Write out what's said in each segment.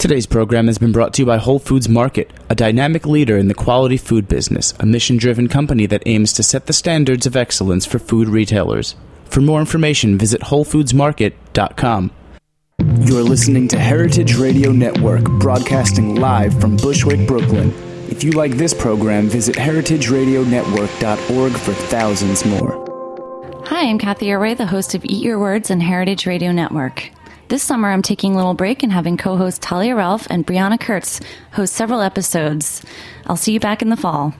Today's program has been brought to you by Whole Foods Market, a dynamic leader in the quality food business, a mission-driven company that aims to set the standards of excellence for food retailers. For more information, visit WholeFoodsMarket.com. You're listening to Heritage Radio Network, broadcasting live from Bushwick, Brooklyn. If you like this program, visit heritageradionetwork.org for thousands more. Hi, I'm Kathy Irway, the host of Eat Your Words on Heritage Radio Network. This summer, I'm taking a little break and having co-host Talia Ralph and Brianna Kurtz host several episodes. I'll see you back in the fall.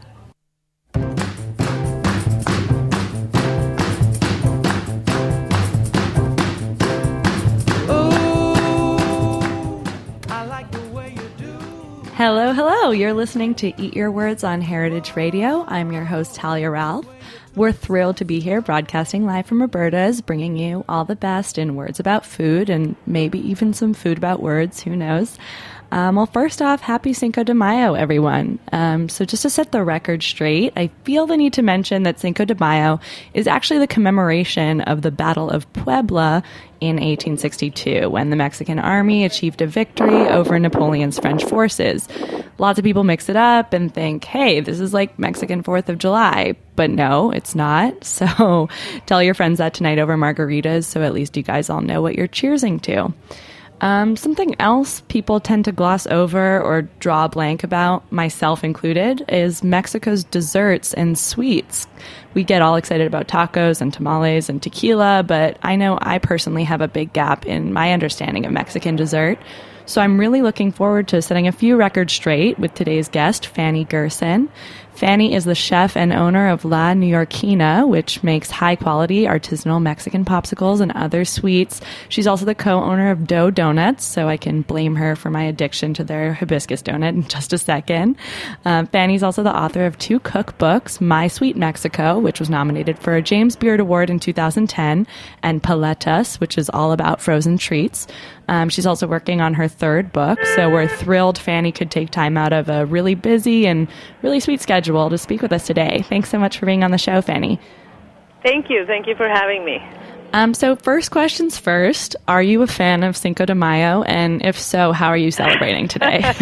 Hello. You're listening to Eat Your Words on Heritage Radio. I'm your host, Talia Ralph. We're thrilled to be here broadcasting live from Roberta's, bringing you all the best in words about food and maybe even some food about words, who knows. Well, first off, happy Cinco de Mayo, everyone. So just to set the record straight, I feel the need to mention that Cinco de Mayo is actually the commemoration of the Battle of Puebla in 1862, when the Mexican army achieved a victory over Napoleon's French forces. Lots of people mix it up and think, hey, this is like Mexican 4th of July. But no, it's not. So tell your friends that tonight over margaritas, so at least you guys all know what you're cheersing to. Something else people tend to gloss over or draw a blank about, myself included, is Mexico's desserts and sweets. We get all excited about tacos and tamales and tequila, but I know I personally have a big gap in my understanding of Mexican dessert. So I'm really looking forward to setting a few records straight with today's guest, Fanny Gerson. Fanny is the chef and owner of La Neoyorquina, which makes high-quality artisanal Mexican popsicles and other sweets. She's also the co-owner of Dough Donuts, so I can blame her for my addiction to their hibiscus donut in just a second. Fanny's also the author of 2 cookbooks, My Sweet Mexico, which was nominated for a James Beard Award in 2010, and Paletas, which is all about frozen treats. She's also working on her 3rd book, so we're thrilled Fanny could take time out of a really busy and really sweet schedule to speak with us today. Thanks so much for being on the show, Fanny. Thank you. Thank you for having me. So first questions first, are you a fan of Cinco de Mayo? And if so, how are you celebrating today? I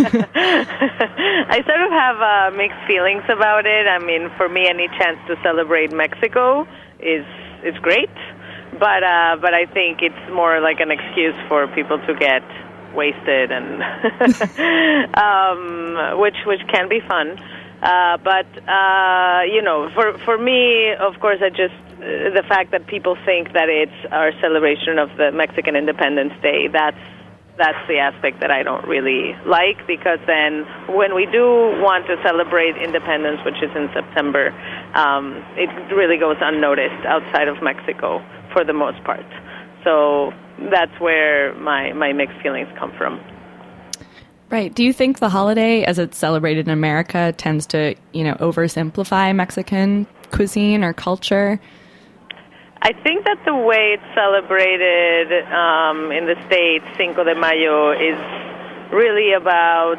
sort of have mixed feelings about it. I mean, for me, any chance to celebrate Mexico is great. But I think it's more like an excuse for people to get wasted, and which can be fun. But for me, of course, the fact that people think that it's our celebration of the Mexican Independence Day, that's the aspect that I don't really like, because then when we do want to celebrate independence, which is in September, it really goes unnoticed outside of Mexico for the most part. So that's where my mixed feelings come from. Right. Do you think the holiday, as it's celebrated in America, tends to, oversimplify Mexican cuisine or culture? I think that the way it's celebrated in the States, Cinco de Mayo, is really about,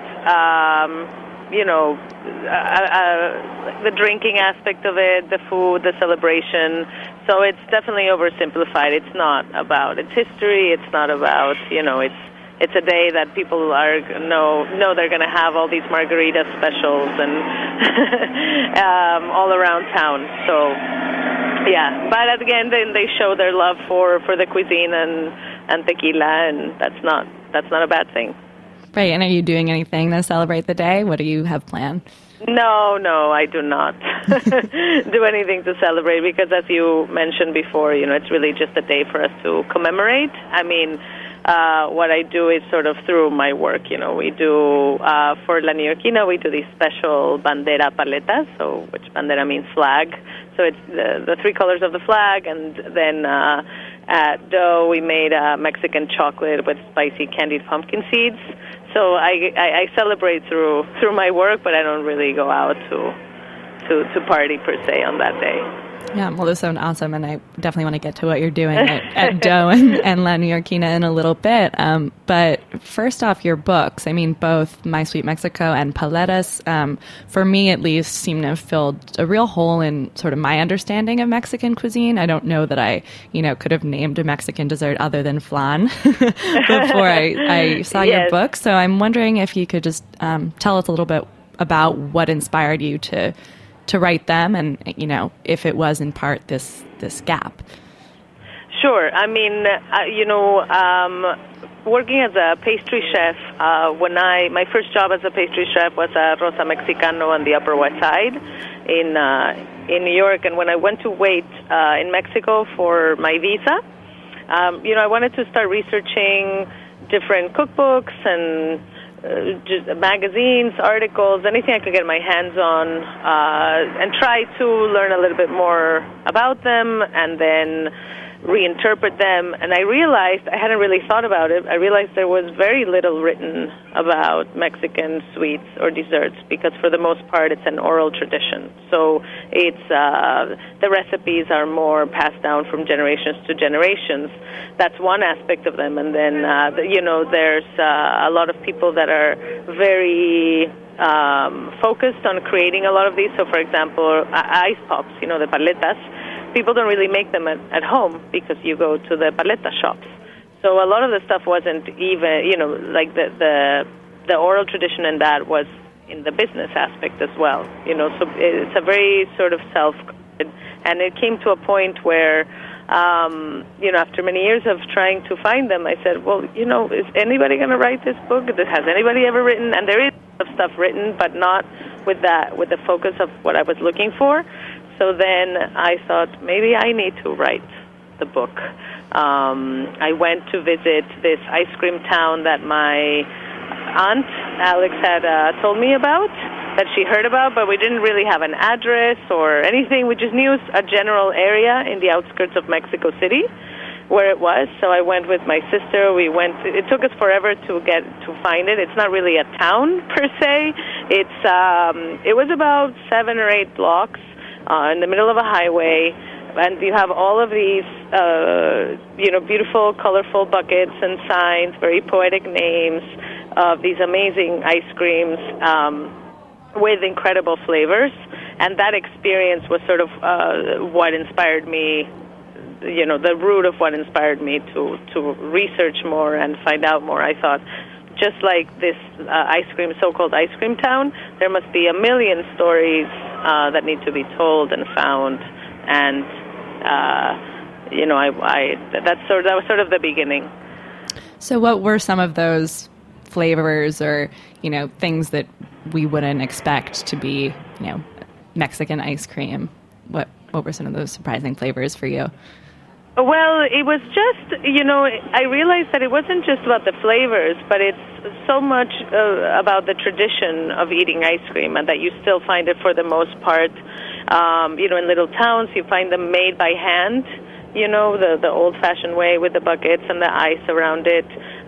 the drinking aspect of it, the food, the celebration. So it's definitely oversimplified. It's not about its history. It's not about, it's a day that people know they're going to have all these margarita specials and all around town. So, yeah. But again, then they show their love for the cuisine and tequila, and that's not a bad thing. Right. And are you doing anything to celebrate the day? What do you have planned? No, I do not do anything to celebrate, because as you mentioned before, it's really just a day for us to commemorate. I mean, what I do is sort of through my work. We do, for La Neoyorquina, we do these special bandera paletas, so which bandera means flag. So it's the 3 colors of the flag, and then at Dough we made Mexican chocolate with spicy candied pumpkin seeds. So I celebrate through my work, but I don't really go out to party per se on that day. Yeah, well, this sounds awesome, and I definitely want to get to what you're doing at Dough and La Neoyorquina in a little bit. But first off, your books, I mean, both My Sweet Mexico and Paletas, for me at least, seem to have filled a real hole in sort of my understanding of Mexican cuisine. I don't know that I, could have named a Mexican dessert other than flan before I saw your book. So I'm wondering if you could just tell us a little bit about what inspired you to write them, and if it was in part this gap. Sure. I mean, working as a pastry chef, my first job as a pastry chef was at Rosa Mexicano on the Upper West Side in New York, and when I went to wait in Mexico for my visa, I wanted to start researching different cookbooks and just magazines, articles, anything I could get my hands on, and try to learn a little bit more about them and then reinterpret them. And I realized, I hadn't really thought about it, I realized there was very little written about Mexican sweets or desserts because for the most part it's an oral tradition. So it's the recipes are more passed down from generations to generations. That's one aspect of them. And then, there's a lot of people that are very focused on creating a lot of these. So, for example, ice pops, the paletas, people don't really make them at home because you go to the paleta shops. So a lot of the stuff wasn't even, like the oral tradition, and that was in the business aspect as well. So it's a very sort of and it came to a point where, after many years of trying to find them, I said, well, is anybody going to write this book? Has anybody ever written? And there is stuff written, but not with the focus of what I was looking for. So then I thought, maybe I need to write the book. I went to visit this ice cream town that my aunt, Alex, had told me about, that she heard about, but we didn't really have an address or anything. We just knew a general area in the outskirts of Mexico City where it was. So I went with my sister. We went. It took us forever to find it. It's not really a town per se. It was about 7 or 8 blocks in the middle of a highway, and you have all of these, beautiful, colorful buckets and signs, very poetic names of these amazing ice creams with incredible flavors. And that experience was sort of what inspired me, the root of what inspired me to research more and find out more. I thought, just like this so-called ice cream town, there must be a million stories that need to be told and found, and that was sort of the beginning. So, what were some of those flavors, or things that we wouldn't expect to be, Mexican ice cream? What were some of those surprising flavors for you? Well, it was just, I realized that it wasn't just about the flavors, but it's so much about the tradition of eating ice cream, and that you still find it for the most part, in little towns. You find them made by hand, the old-fashioned way with the buckets and the ice around it,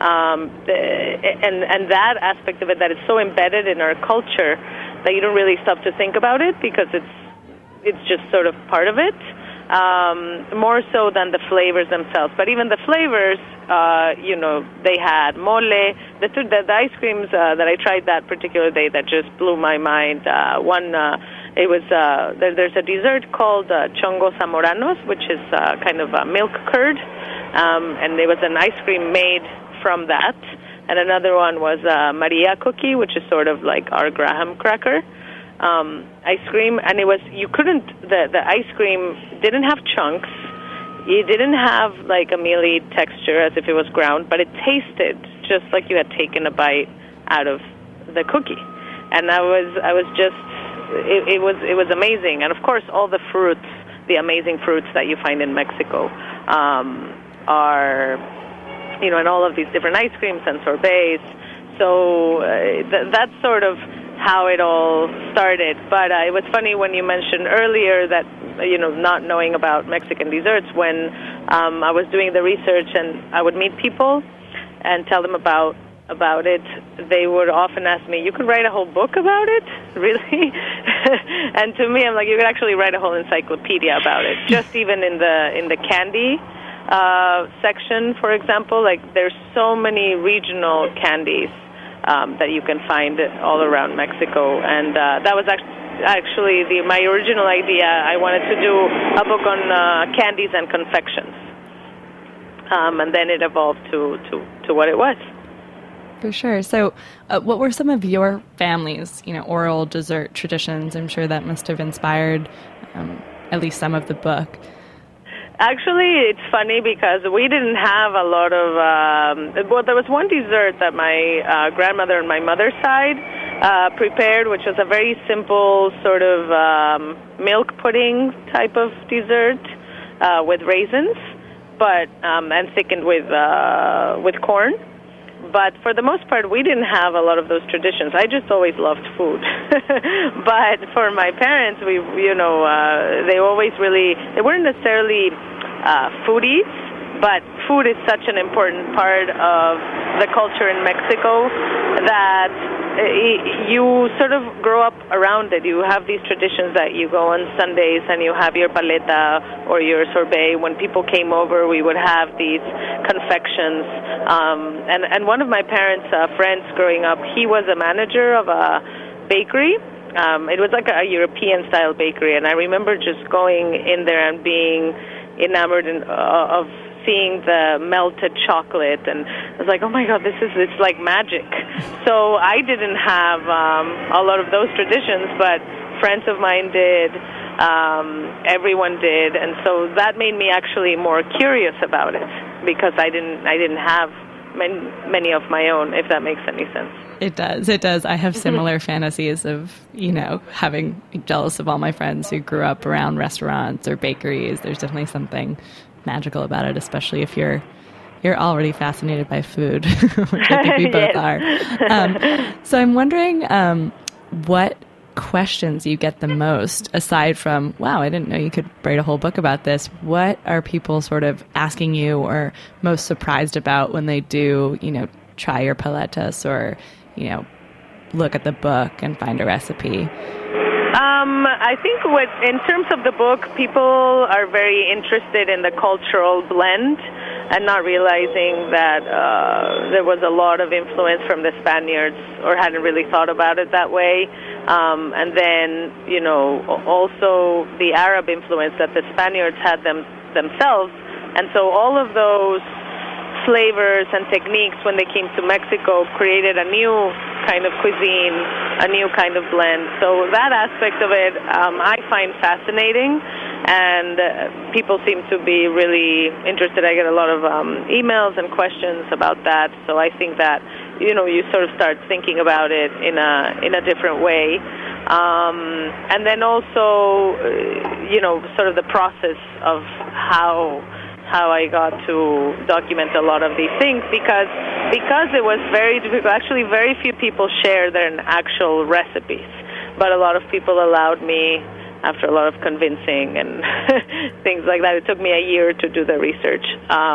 and that aspect of it, that it's so embedded in our culture that you don't really stop to think about it because it's just sort of part of it. More so than the flavors themselves. But even the flavors, they had mole. The ice creams that I tried that particular day that just blew my mind. There's a dessert called chongos zamoranos, which is kind of a milk curd, and it was an ice cream made from that. And another one was Maria cookie, which is sort of like our Graham cracker. Ice cream, and the ice cream didn't have chunks. It didn't have like a mealy texture as if it was ground, but it tasted just like you had taken a bite out of the cookie. And it was amazing. And of course, all the fruits, the amazing fruits that you find in Mexico, are, in all of these different ice creams and sorbets. So that's sort of how it all started. But it was funny when you mentioned earlier that, not knowing about Mexican desserts. When I was doing the research and I would meet people and tell them about about it, they would often ask me, "You could write a whole book about it, really?" And to me, I'm like, you could actually write a whole encyclopedia about it. Just even in the candy section, for example, like there's so many regional candies that you can find all around Mexico, and that was actually my original idea. I wanted to do a book on candies and confections, and then it evolved to what it was. For sure. So what were some of your family's, oral dessert traditions? I'm sure that must have inspired at least some of the book. Actually, it's funny because we didn't have a lot of... well, there was one dessert that my grandmother on my mother's side prepared, which was a very simple sort of milk pudding type of dessert with raisins, but and thickened with corn. But for the most part, we didn't have a lot of those traditions. I just always loved food. But for my parents, they always they weren't necessarily foodies, but food is such an important part of the culture in Mexico that you sort of grow up around it. You have these traditions that you go on Sundays and you have your paleta or your sorbet. When people came over, we would have these confections. And one of my parents' friends growing up, he was a manager of a bakery. It was like a European-style bakery, and I remember just going in there and being enamored of seeing the melted chocolate, and I was like, oh my God, it's like magic. So I didn't have a lot of those traditions, but friends of mine did, everyone did, and so that made me actually more curious about it because I didn't have many of my own, if that makes any sense. It does. I have similar fantasies of, having jealous of all my friends who grew up around restaurants or bakeries. There's definitely something magical about it, especially if you're already fascinated by food, which I think we both are. So I'm wondering what questions you get the most, aside from, wow, I didn't know you could write a whole book about this. What are people sort of asking you or most surprised about when they do, try your paletas or, look at the book and find a recipe? I think in terms of the book, people are very interested in the cultural blend and not realizing that there was a lot of influence from the Spaniards or hadn't really thought about it that way. And then, also the Arab influence that the Spaniards had themselves. And so all of those flavors and techniques when they came to Mexico created a new kind of cuisine, a new kind of blend. So that aspect of it I find fascinating, and people seem to be really interested. I get a lot of emails and questions about that, so I think that you sort of start thinking about it in a different way. And then also sort of the process of how I got to document a lot of these things because it was very difficult. Actually, very few people share their actual recipes, but a lot of people allowed me, after a lot of convincing and things like that. It took me a year to do the research.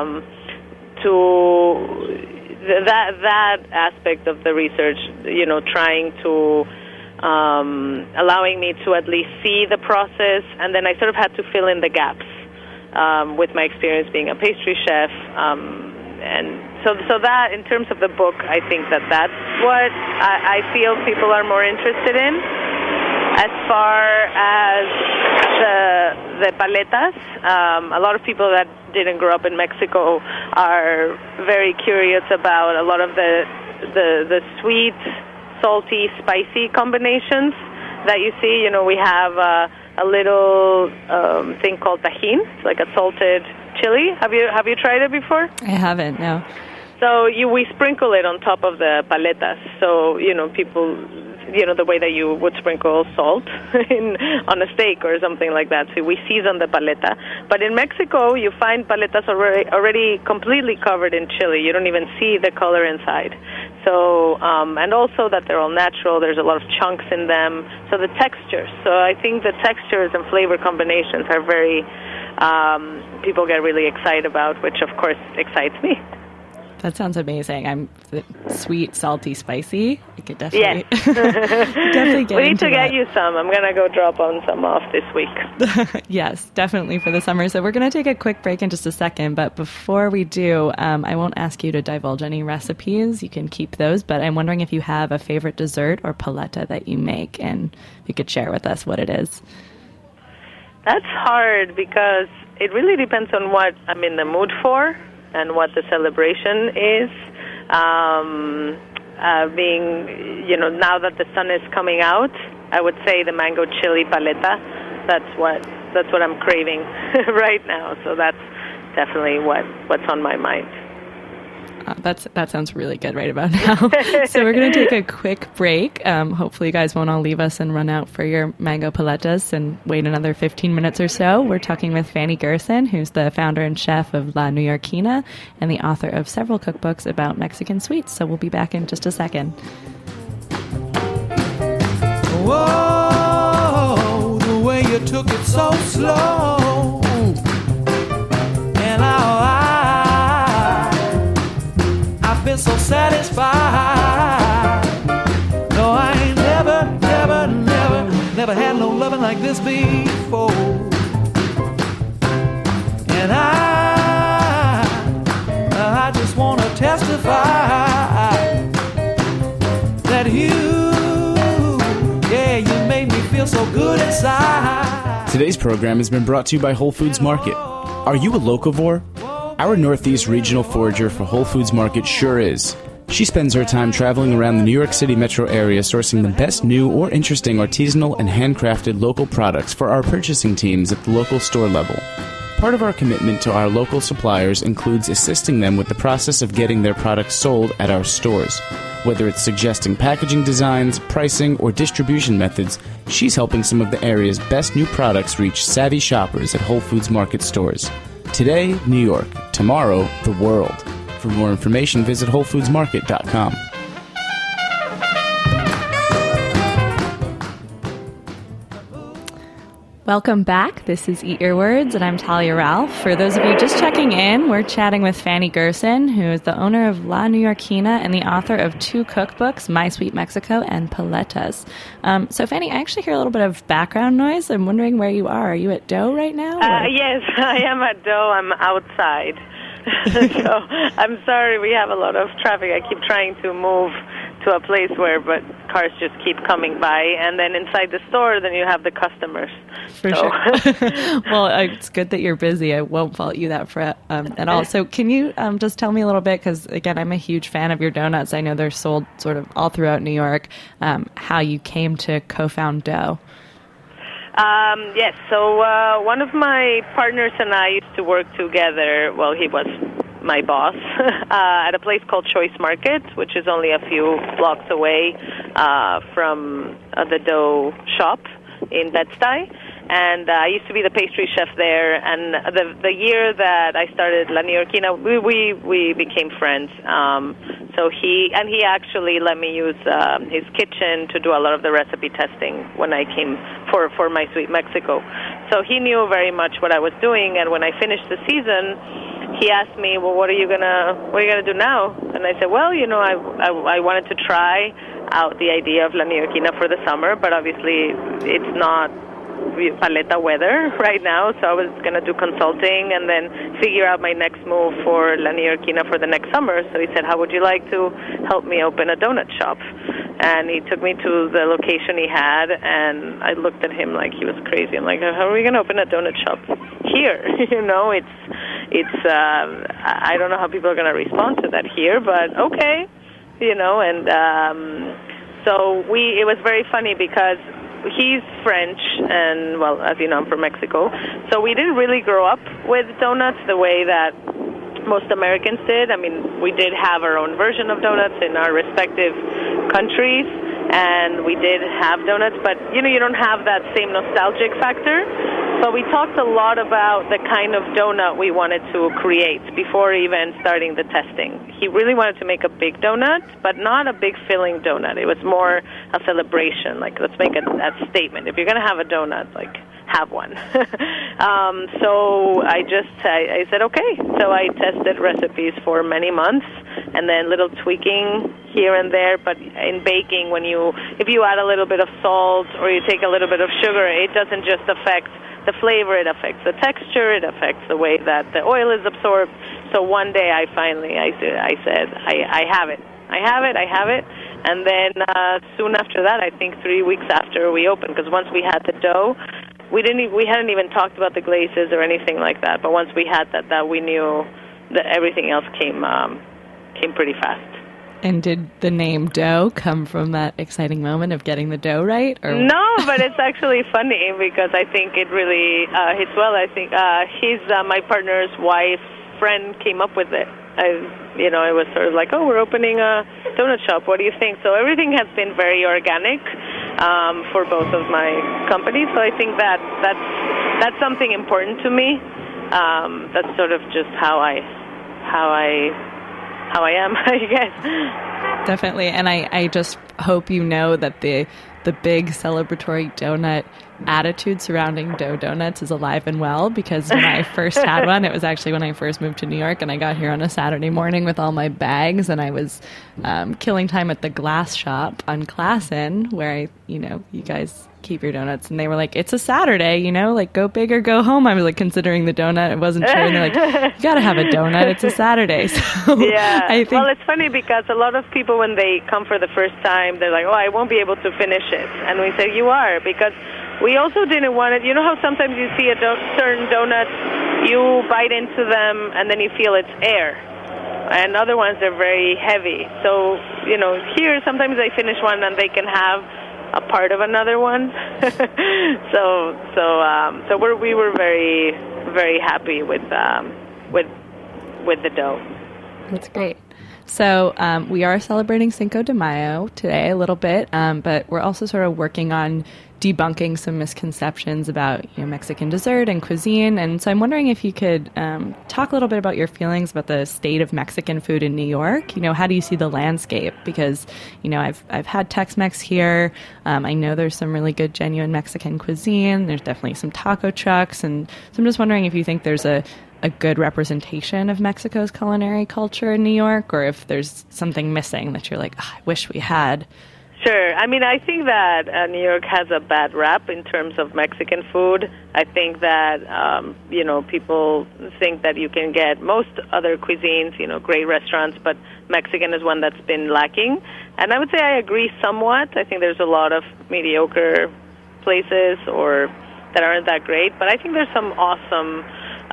That aspect of the research, trying to allowing me to at least see the process, and then I sort of had to fill in the gaps. With my experience being a pastry chef, and so that in terms of the book, I think that's what I feel people are more interested in. As far as the paletas, a lot of people that didn't grow up in Mexico are very curious about a lot of the sweet, salty, spicy combinations that you see. We have a little thing called tajín. It's like a salted chili. Have you tried it before? I haven't, no. So we sprinkle it on top of the paletas. So people, the way that you would sprinkle salt on a steak or something like that. So we season the paleta. But in Mexico, you find paletas already completely covered in chili. You don't even see the color inside. So, and also that they're all natural. There's a lot of chunks in them. So the textures. So I think the textures and flavor combinations are very, people get really excited about, which of course excites me. That sounds amazing. I'm sweet, salty, spicy. I could definitely, Yes. definitely get We need into to get that. you some. I'm going to go drop on some off this week. Yes, definitely for the summer. So we're going to take a quick break in just a second. But before we do, I won't ask you to divulge any recipes. You can keep those. But I'm wondering if you have a favorite dessert or paleta that you make, and if you could share with us what it is. That's hard because it really depends on what I'm in the mood for and what the celebration is. Now that the sun is coming out, I would say the mango chili paleta. That's what I'm craving right now. So that's definitely what's on my mind. That sounds really good right about now. So we're going to take a quick break. Hopefully you guys won't all leave us and run out for your mango paletas and wait another 15 minutes or so. We're talking with Fanny Gerson, who's the founder and chef of La Neoyorquina and the author of several cookbooks about Mexican sweets. So we'll be back in just a second. Whoa, the way you took it so slow. And I've been so satisfied. No, I ain't never had no loving like this before. And I just want to testify that you made me feel so good inside. Today's program has been brought to you by Whole Foods Market. Are you a locavore? Our Northeast regional forager for Whole Foods Market sure is. She spends her time traveling around the New York City metro area sourcing the best new or interesting artisanal and handcrafted local products for our purchasing teams at the local store level. Part of our commitment to our local suppliers includes assisting them with the process of getting their products sold at our stores. Whether it's suggesting packaging designs, pricing, or distribution methods, she's helping some of the area's best new products reach savvy shoppers at Whole Foods Market stores. Today, New York. Tomorrow, the world. For more information, visit WholeFoodsMarket.com. Welcome back. This is Eat Your Words, and I'm Talia Ralph. For those of you just checking in, we're chatting with Fanny Gerson, who is the owner of La Neoyorquina and the author of 2 cookbooks, My Sweet Mexico and Paletas. So, Fanny, I actually hear a little bit of background noise. I'm wondering where you are. Are you at Doe right now? Yes, I am at Doe. I'm outside. So I'm sorry, we have a lot of traffic. I keep trying to move to a place but cars just keep coming by, and then inside the store, then you have the customers. For sure. Well, it's good that you're busy. I won't fault you that for at all. So can you just tell me a little bit, because again, I'm a huge fan of your donuts. I know they're sold sort of all throughout New York, how you came to co-found Doe. Yes, so one of my partners and I used to work together. Well, he was my boss at a place called Choice Market, which is only a few blocks away from the Doe shop in Bed-Stuy. And I used to be the pastry chef there. And the year that I started La Neoyorquina, we became friends. So he actually let me use his kitchen to do a lot of the recipe testing when I came for My Sweet Mexico. So he knew very much what I was doing. And when I finished the season, he asked me, "Well, what are you gonna do now?" And I said, "Well, I wanted to try out the idea of La Neoyorquina for the summer, but obviously it's not paleta weather right now, so I was going to do consulting and then figure out my next move for La Neoyorquina for the next summer." So he said, "How would you like to help me open a donut shop?" And he took me to the location he had, and I looked at him like he was crazy. I'm like, "How are we going to open a donut shop here?" I don't know how people are going to respond to that here, but okay, and so it was very funny because he's French, and, well, as you know, I'm from Mexico. So we didn't really grow up with donuts the way that most Americans did. I mean, we did have our own version of donuts in our respective countries, and we did have donuts, but, you don't have that same nostalgic factor. But we talked a lot about the kind of donut we wanted to create before even starting the testing. He really wanted to make a big donut, but not a big filling donut. It was more a celebration, like, let's make a statement. If you're going to have a donut, like, have one. So I said, okay. So I tested recipes for many months, and then little tweaking here and there. But in baking, if you add a little bit of salt or you take a little bit of sugar, it doesn't just affect the flavor, it affects the texture, it affects the way that the oil is absorbed. So one day I said, I have it. And then soon after that, I think 3 weeks after we opened, because once we had the dough, we hadn't even talked about the glazes or anything like that. But once we had that we knew that everything else came pretty fast. And did the name Dough come from that exciting moment of getting the dough right? Or? No, but it's actually funny because I think it really hits well. I think my partner's wife's friend came up with it. It was sort of like, oh, we're opening a donut shop. What do you think? So everything has been very organic for both of my companies. So I think that's something important to me. That's sort of just how I am, I guess. Definitely, and I just hope you know that the big celebratory donut attitude surrounding dough donuts is alive and well, because when I first had one, it was actually when I first moved to New York, and I got here on a Saturday morning with all my bags, and I was killing time at the glass shop on Classen, where you guys keep your donuts, and they were like, it's a Saturday, like go big or go home. I was like considering the donut, I wasn't sure, and they're like, you gotta have a donut, it's a Saturday. So yeah, I think, well, it's funny because a lot of people, when they come for the first time, they're like, oh, I won't be able to finish it, and we say, you are, because we also didn't want it. You know how sometimes you see certain donuts, you bite into them and then you feel it's air, and other ones are very heavy. So here sometimes they finish one and they can have a part of another one. so we were very, very happy with the dough. That's great. So we are celebrating Cinco de Mayo today a little bit, but we're also sort of working on debunking some misconceptions about Mexican dessert and cuisine. And so I'm wondering if you could talk a little bit about your feelings about the state of Mexican food in New York. How do you see the landscape? Because I've had Tex-Mex here. I know there's some really good genuine Mexican cuisine. There's definitely some taco trucks, and so I'm just wondering if you think there's a good representation of Mexico's culinary culture in New York, or if there's something missing that you're like, I wish we had. Sure. I mean, I think that New York has a bad rap in terms of Mexican food. I think that, people think that you can get most other cuisines, great restaurants, but Mexican is one that's been lacking. And I would say I agree somewhat. I think there's a lot of mediocre places or that aren't that great, but I think there's some awesome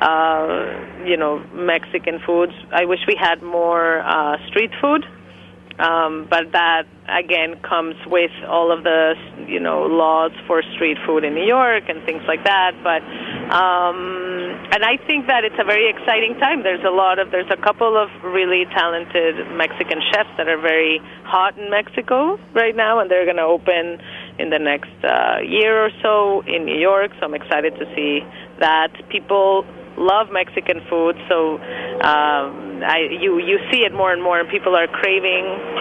Mexican foods. I wish we had more street food, but that, again, comes with all of the, laws for street food in New York and things like that. But, and I think that it's a very exciting time. There's a couple of really talented Mexican chefs that are very hot in Mexico right now, and they're going to open in the next year or so in New York. So I'm excited to see that. People love Mexican food, so you see it more and more, and people are craving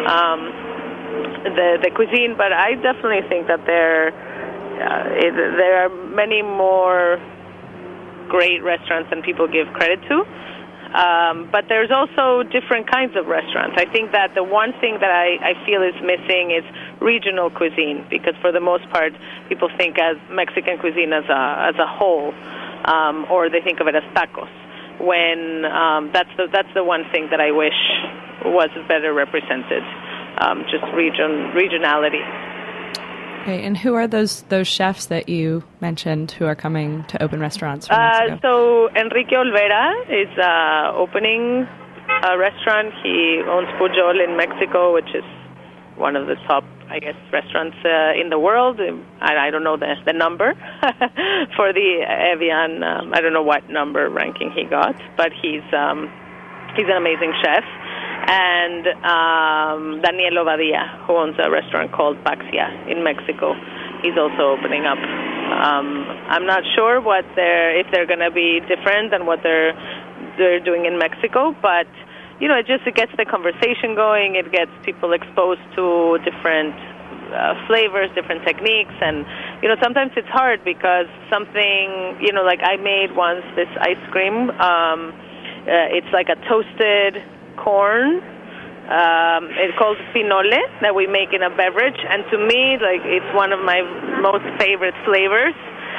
the cuisine. But I definitely think that there are many more great restaurants than people give credit to. But there's also different kinds of restaurants. I think that the one thing that I feel is missing is regional cuisine, because for the most part, people think as Mexican cuisine as a whole. Or they think of it as tacos, when that's the one thing that I wish was better represented, just regionality. Okay, and who are those chefs that you mentioned who are coming to open restaurants from Mexico? So Enrique Olvera is opening a restaurant. He owns Pujol in Mexico, which is one of the top, I guess, restaurants in the world. I don't know the number for the Evian. I don't know what number ranking he got, but he's an amazing chef. And Daniel Ovadia, who owns a restaurant called Paxia in Mexico, he's also opening up. I'm not sure if they're going to be different than what they're doing in Mexico, but it gets the conversation going. It gets people exposed to different flavors, different techniques, and sometimes it's hard because something like I made once this ice cream. It's like a toasted corn It's called pinole that we make in a beverage, and to me, like, it's one of my most favorite flavors.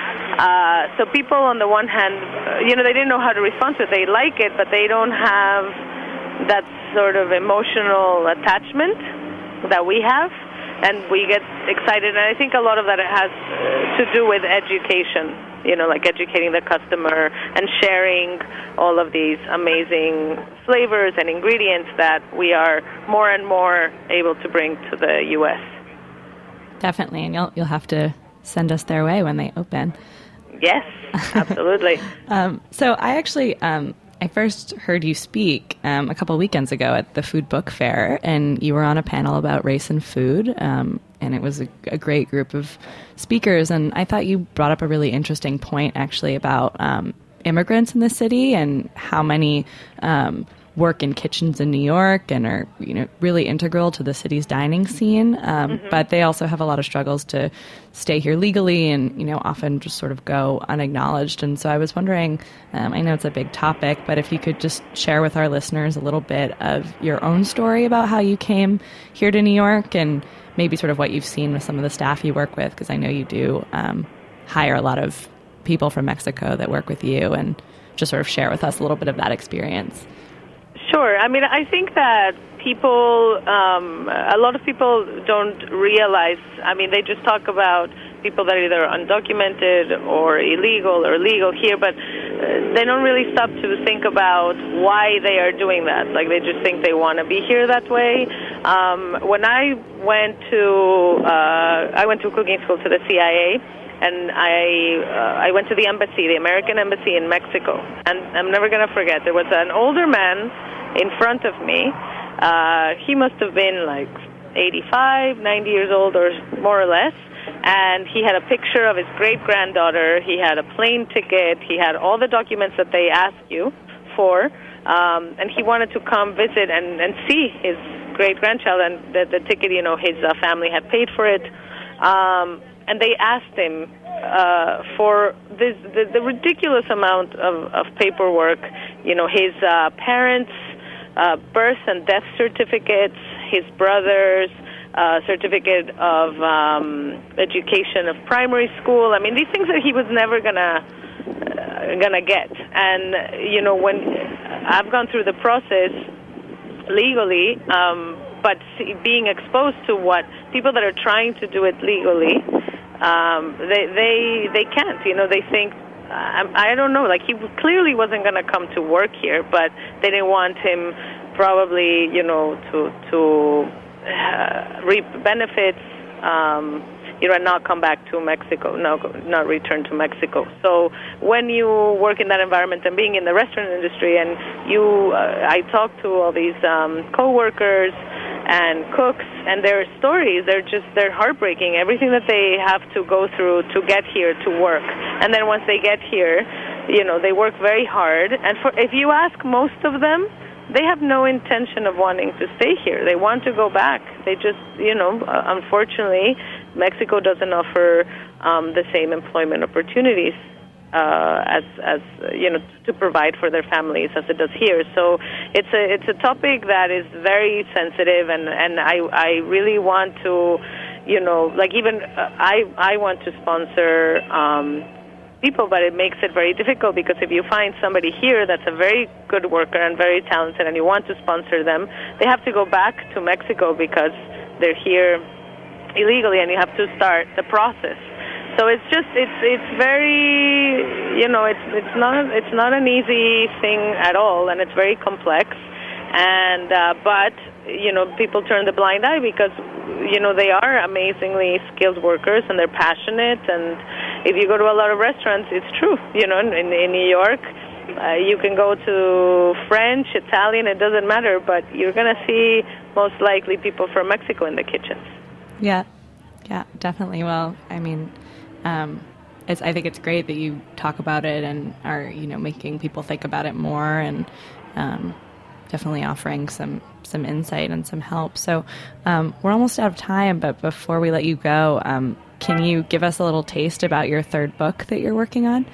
So people, on the one hand, they didn't know how to respond to it. They like it, but they don't have that sort of emotional attachment that we have, and we get excited. And I think a lot of that has to do with education, like educating the customer and sharing all of these amazing flavors and ingredients that we are more and more able to bring to the U.S. Definitely, and you'll have to send us their way when they open. Yes, absolutely. So I actually, I first heard you speak a couple of weekends ago at the Food Book Fair, and you were on a panel about race and food, and it was a great group of speakers, and I thought you brought up a really interesting point, actually, about immigrants in the city and how many work in kitchens in New York and are really integral to the city's dining scene, but they also have a lot of struggles to stay here legally and often just sort of go unacknowledged. And so I was wondering, I know it's a big topic, but if you could just share with our listeners a little bit of your own story about how you came here to New York and maybe sort of what you've seen with some of the staff you work with, because I know you do hire a lot of people from Mexico that work with you, and just sort of share with us a little bit of that experience. Sure. I mean, I think that people, a lot of people don't realize, they just talk about people that are either undocumented or illegal or legal here, but they don't really stop to think about why they are doing that. Like, they just think they want to be here that way. When I went to cooking school to the CIA, and I went to the embassy, the American embassy in Mexico, and I'm never going to forget, there was an older man in front of me. He must have been like 85, 90 years old or more or less, and he had a picture of his great-granddaughter, he had a plane ticket, he had all the documents that they ask you for, and he wanted to come visit and see his great-grandchild, and the ticket, his family had paid for it. And they asked him for the ridiculous amount of paperwork, his parents' birth and death certificates, his brother's certificate of education of primary school. I mean, these things that he was never gonna get. And when I've gone through the process legally, but being exposed to what people that are trying to do it legally, they can't. They think, I don't know, like, he clearly wasn't going to come to work here, but they didn't want him probably, to reap benefits, and not come back to Mexico, not return to Mexico. So when you work in that environment and being in the restaurant industry, and I talk to all these co-workers and cooks, and their stories, they're heartbreaking. Everything that they have to go through to get here to work. And then once they get here, they work very hard. And if you ask most of them, they have no intention of wanting to stay here. They want to go back. They just, unfortunately, Mexico doesn't offer the same employment opportunities as to provide for their families as it does here. So it's a topic that is very sensitive, and I really want to, even I want to sponsor people, but it makes it very difficult, because if you find somebody here that's a very good worker and very talented and you want to sponsor them, they have to go back to Mexico because they're here illegally, and you have to start the process. So it's very, it's not an easy thing at all, and it's very complex. And but people turn the blind eye because they are amazingly skilled workers, and they're passionate. And if you go to a lot of restaurants, it's true. In New York, you can go to French, Italian, it doesn't matter, but you're going to see most likely people from Mexico in the kitchens. Yeah, definitely. Well, I mean, I think it's great that you talk about it and are, making people think about it more, and definitely offering some insight and some help. So we're almost out of time, but before we let you go, can you give us a little taste about your third book that you're working on?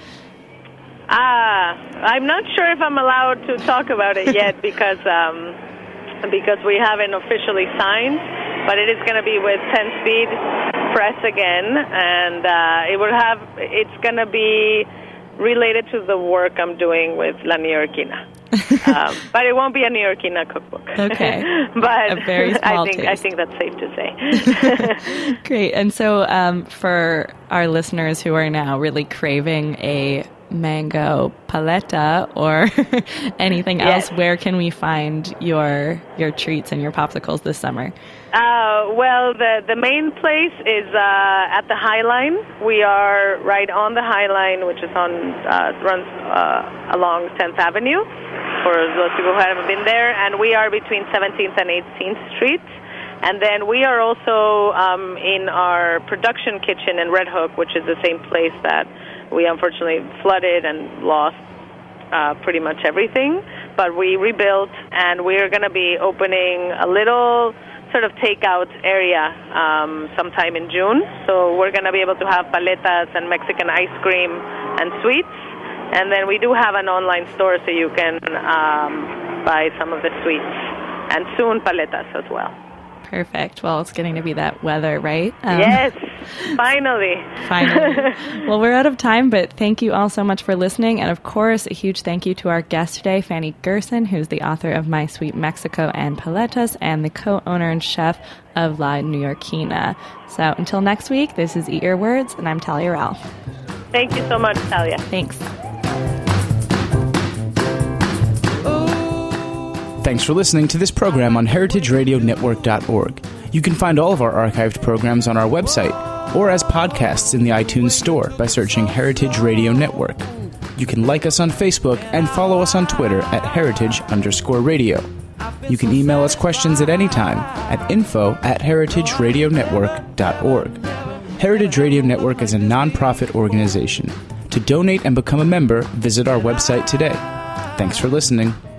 I'm not sure if I'm allowed to talk about it yet because because we haven't officially signed, but it is going to be with 10-speed press again, and it's going to be related to the work I'm doing with La Neoyorquina. But it won't be a Neoyorquina cookbook. Okay. But a very small I think that's safe to say. Great. And so for our listeners who are now really craving a mango paleta or anything else, where can we find your treats and your popsicles this summer? Well, the main place is at the High Line. We are right on the High Line, which is runs along 10th Avenue, for those people who haven't been there. And we are between 17th and 18th Street. And then we are also in our production kitchen in Red Hook, which is the same place that we unfortunately flooded and lost pretty much everything. But we rebuilt, and we're going to be opening a little sort of takeout area sometime in June. So we're going to be able to have paletas and Mexican ice cream and sweets. And then we do have an online store, so you can buy some of the sweets, and soon paletas as well. Perfect. Well, it's getting to be that weather, right? Yes, finally. Well, we're out of time, but thank you all so much for listening. And of course, a huge thank you to our guest today, Fanny Gerson, who's the author of My Sweet Mexico and Paletas and the co-owner and chef of La Neoyorquina. So until next week, this is Eat Your Words, and I'm Talia Ralph. Thank you so much, Talia. Thanks. Thanks for listening to this program on heritageradionetwork.org. You can find all of our archived programs on our website or as podcasts in the iTunes Store by searching Heritage Radio Network. You can like us on Facebook and follow us on Twitter at @heritage_radio. You can email us questions at any time at info@heritageradionetwork.org. Heritage Radio Network is a nonprofit organization. To donate and become a member, visit our website today. Thanks for listening.